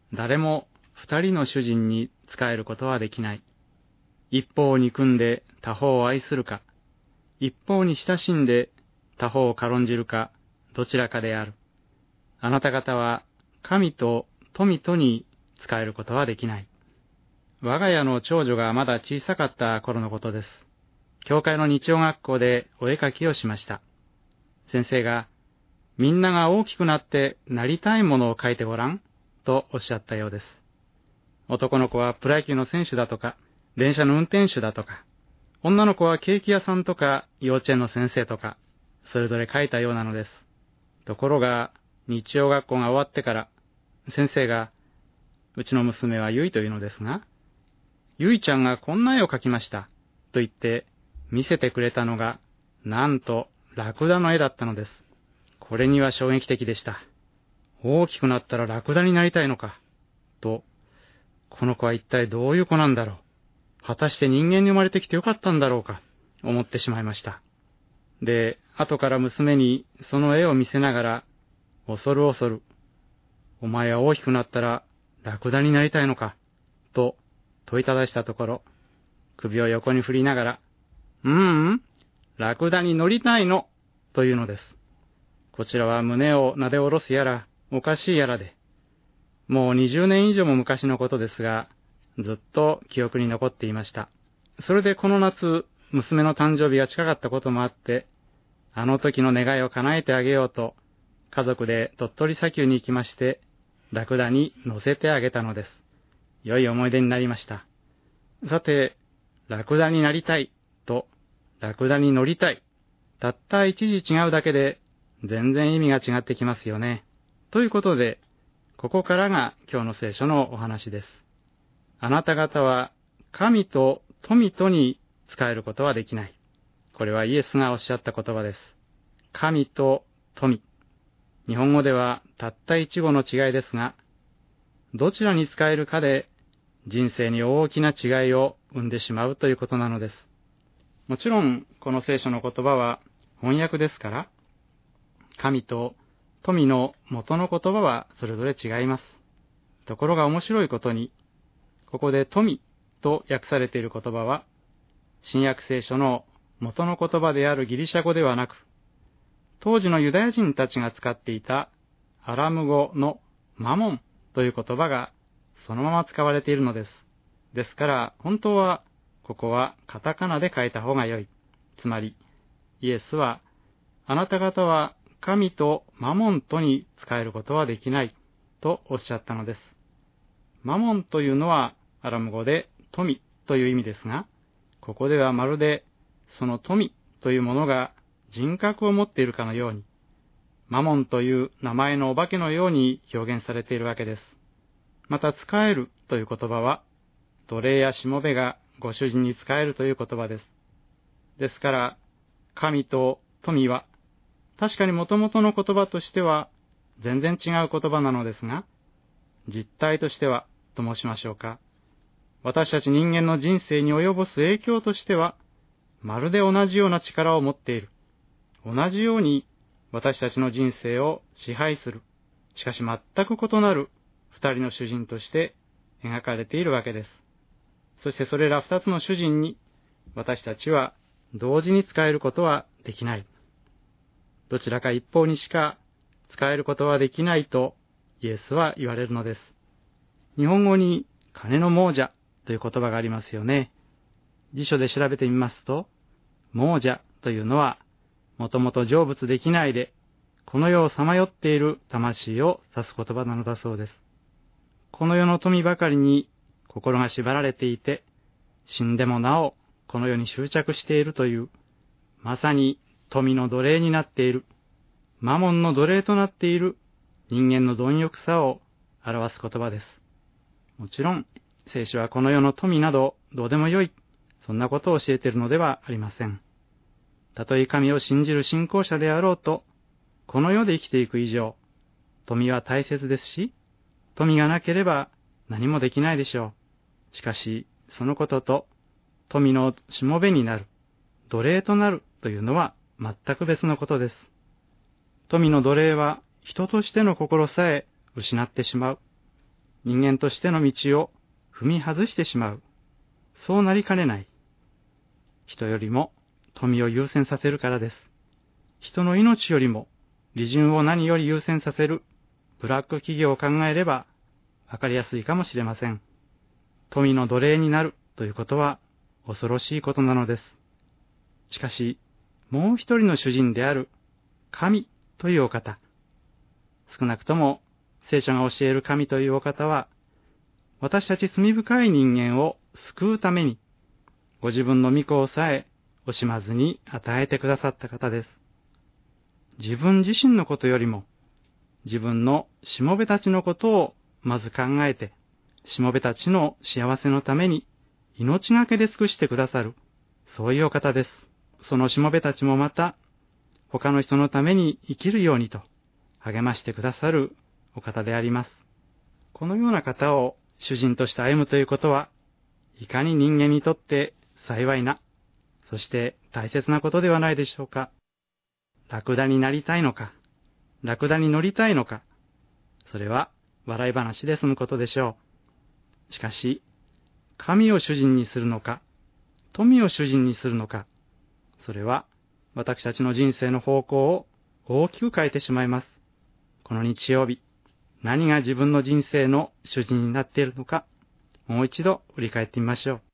誰も二人の主人に仕えることはできない。一方を憎んで他方を愛するか、一方に親しんで他方を軽んじるか、どちらかである。あなた方は神と富とに仕えることはできない。我が家の長女がまだ小さかった頃のことです。教会の日曜学校でお絵描きをしました。先生が、みんなが大きくなってなりたいものを描いてごらん、とおっしゃったようです。男の子はプロ野球の選手だとか、電車の運転手だとか、女の子はケーキ屋さんとか幼稚園の先生とか、それぞれ描いたようなのです。ところが、日曜学校が終わってから、先生が、うちの娘はゆいというのですが、ゆいちゃんがこんな絵を描きました、と言って見せてくれたのが、なんとラクダの絵だったのです。これには衝撃的でした。大きくなったらラクダになりたいのか、と、この子は一体どういう子なんだろう。果たして人間に生まれてきてよかったんだろうか、思ってしまいました。で、後から娘にその絵を見せながら、恐る恐る、お前は大きくなったらラクダになりたいのか、と問いただしたところ、首を横に振りながら、ラクダに乗りたいの、というのです。こちらは胸をなで下ろすやら、おかしいやらで、もう20年以上も昔のことですが、ずっと記憶に残っていました。それでこの夏、娘の誕生日が近かったこともあって、あの時の願いを叶えてあげようと、家族で鳥取砂丘に行きまして、ラクダに乗せてあげたのです。良い思い出になりました。さて、ラクダになりたいと、ラクダに乗りたい。たった一字違うだけで、全然意味が違ってきますよね。ということで、ここからが今日の聖書のお話です。あなた方は神と富とに仕えることはできない。これはイエスがおっしゃった言葉です。神と富。日本語ではたった一語の違いですが、どちらに仕えるかで人生に大きな違いを生んでしまうということなのです。もちろんこの聖書の言葉は翻訳ですから、神と富の元の言葉はそれぞれ違います。ところが面白いことに、ここで富と訳されている言葉は、新約聖書の元の言葉であるギリシャ語ではなく、当時のユダヤ人たちが使っていたアラム語のマモンという言葉がそのまま使われているのです。ですから本当はここはカタカナで書いた方が良い。つまりイエスはあなた方は神とマモンとに仕えることはできないとおっしゃったのです。マモンというのはアラム語で富という意味ですが、ここではまるでその富というものが人格を持っているかのように、マモンという名前のお化けのように表現されているわけです。また、仕えるという言葉は、奴隷やしもべがご主人に仕えるという言葉です。ですから、神と富は、確かに元々の言葉としては、全然違う言葉なのですが、実態としては、と申しましょうか。私たち人間の人生に及ぼす影響としては、まるで同じような力を持っている。同じように私たちの人生を支配する。しかし全く異なる二人の主人として描かれているわけです。そしてそれら二つの主人に私たちは同時に仕えることはできない。どちらか一方にしか仕えることはできないとイエスは言われるのです。日本語に金の亡者という言葉がありますよね。辞書で調べてみますと、亡者というのはもともと成仏できないで、この世をさまよっている魂を指す言葉なのだそうです。この世の富ばかりに心が縛られていて、死んでもなおこの世に執着しているという、まさに富の奴隷になっている、マモンの奴隷となっている人間の貪欲さを表す言葉です。もちろん、聖書はこの世の富などどうでもよい、そんなことを教えているのではありません。たとえ神を信じる信仰者であろうと、この世で生きていく以上、富は大切ですし、富がなければ何もできないでしょう。しかし、そのことと、富のしもべになる、奴隷となるというのは全く別のことです。富の奴隷は人としての心さえ失ってしまう。 人間としての道を踏み外してしまう。そうなりかねない。人よりも富を優先させるからです。人の命よりも利潤を何より優先させるブラック企業を考えればわかりやすいかもしれません。富の奴隷になるということは恐ろしいことなのです。しかし、もう一人の主人である神というお方、少なくとも聖書が教える神というお方は、私たち罪深い人間を救うために、ご自分の御子をさえ惜しまずに与えてくださった方です。自分自身のことよりも、自分のしもべたちのことをまず考えて、しもべたちの幸せのために命がけで尽くしてくださる、そういうお方です。そのしもべたちもまた、他の人のために生きるようにと励ましてくださるお方であります。このような方を主人として歩むということは、いかに人間にとって幸いな、そして大切なことではないでしょうか。ラクダになりたいのか、ラクダに乗りたいのか、それは笑い話で済むことでしょう。しかし、神を主人にするのか、富を主人にするのか、それは私たちの人生の方向を大きく変えてしまいます。この日曜日、何が自分の人生の主人になっているのか、もう一度振り返ってみましょう。